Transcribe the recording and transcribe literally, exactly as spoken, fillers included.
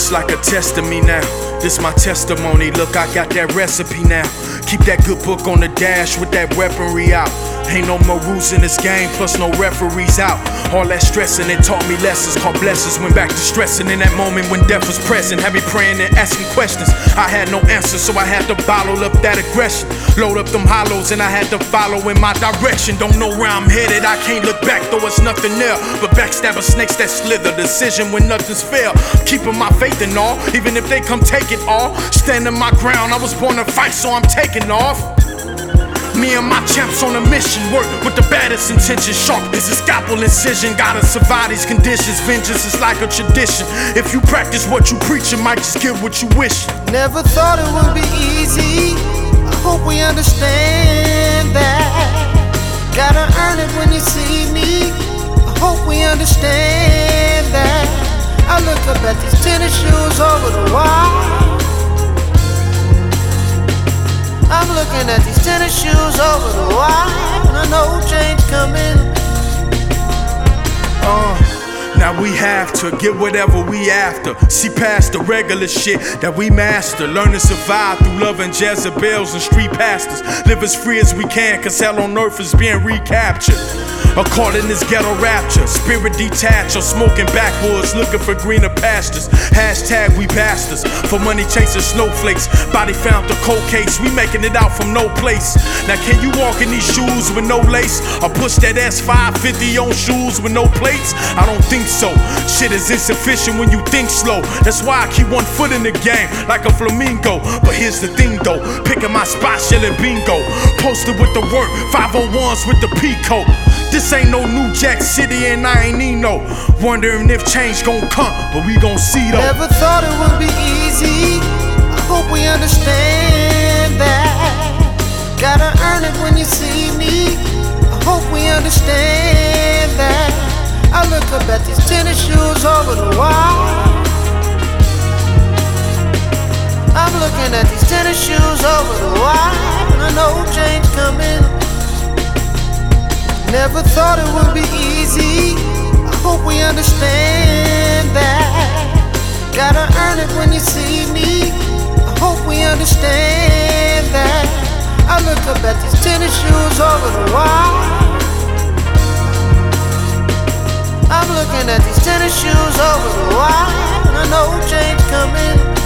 It's like a test of me now. This my testimony, look, I got that recipe now. Keep that good book on the dash with that weaponry out. Ain't no more rules in this game, plus no referees out. All that stressing, it taught me lessons, called blessings. Went back to stressing in that moment when death was present. Had me praying and asking questions. I had no answers, so I had to bottle up that aggression. Load up them hollows and I had to follow in my direction. Don't know where I'm headed, I can't look back, though it's nothing there but backstabber snakes that slither. Decision when nothing's fair. Keeping my faith in all, even if they come take it all. Standing my ground, I was born to fight, so I'm taking off. Me and my champs on a mission, work with the baddest intentions. Sharp as a scalpel incision, gotta survive these conditions. Vengeance is like a tradition. If you practice what you preach, you might just get what you wish. Never thought it would be easy. I hope we understand that. Gotta earn it when you see me. I hope we understand that. I look up at these tennis shoes over the wall. I'm looking at these tennis shoes over the wire, and I know change coming. Uh, now we have to get whatever we after. See past the regular shit that we master. Learn to survive through loving Jezebels and street pastors. Live as free as we can, cause hell on earth is being recaptured. Or caught in this ghetto rapture, spirit detached or smoking backwoods, looking for greener pastures. Hashtag we bastards, for money chasing snowflakes. Body found the cold case, we making it out from no place. Now can you walk in these shoes with no lace? Or push that S five fifty on shoes with no plates? I don't think so, shit is insufficient when you think slow. That's why I keep one foot in the game, like a flamingo. But here's the thing though, picking my spot, yelling bingo. Posted with the work, five oh ones with the P-coat. This ain't no New Jack City and I ain't need no. Wondering if change gon' come, but we gon' see though. Never thought it would be easy. I hope we understand that. Gotta earn it when you see me. I hope we understand that. I look up at these tennis shoes over the wall. I'm looking at these tennis shoes over the wall, and I know change coming. Never thought it would be easy. I hope we understand that. Gotta earn it when you see me. I hope we understand that. I look up at these tennis shoes over the wall. I'm looking at these tennis shoes over the wall, and I know change coming.